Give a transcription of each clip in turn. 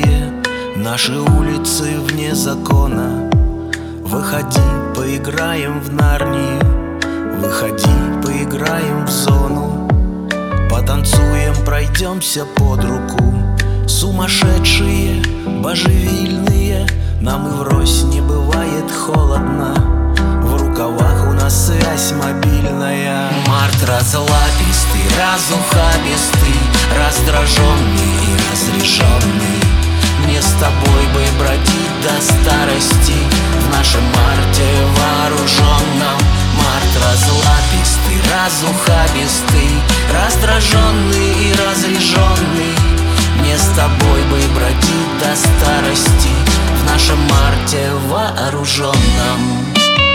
пустые наши улицы вне закона. Выходи, поиграем в Нарнию, выходи, поиграем в зону. Потанцуем, пройдемся под руку. Сумасшедшие, божевильные, нам и врозь не бывает холодно. В рукавах у нас связь мобильная. Март разлапистый, разухабистый, раздраженный и разряженный. Мне с тобой бы бродить до старости в нашем марте вооруженном. Март разлапистый, разухабистый, раздраженный и разряженный. Мне с тобой бы бродить до старости в нашем марте вооруженном.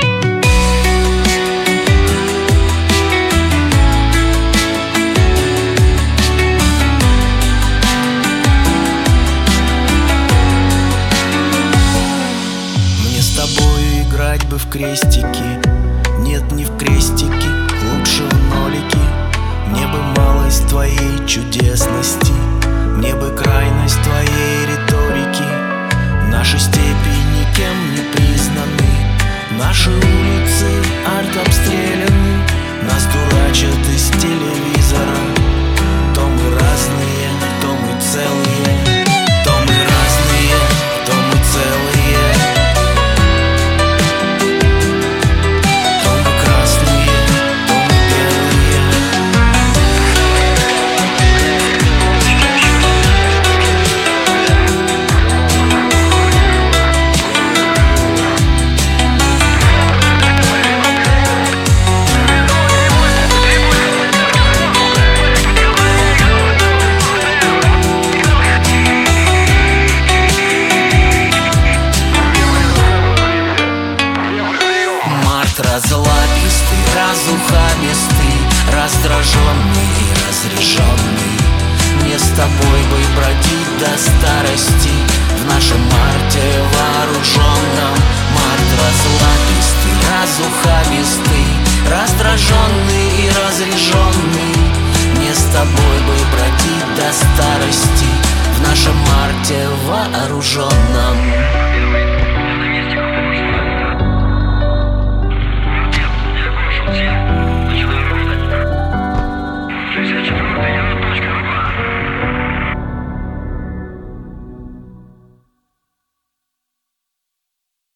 Играть бы в крестики, нет, не в крестики, лучше в нолики. Мне бы малость твоей чудесности, мне бы крайность твоей риторики. Наши степи никем не признаны, наши улицы артобстреляны. Нас дурачат из телевизора. То мы разные, то мы целые, то мы разные, то мы целые. Разлапистый, разухабистый, раздраженный и разряженный. Мне с тобой бы бродить до старости в нашем марте вооруженном. Март разлапистый, разухабистый, раздраженный и разряженный. Мне с тобой бы бродить до старости в нашем марте вооруженном.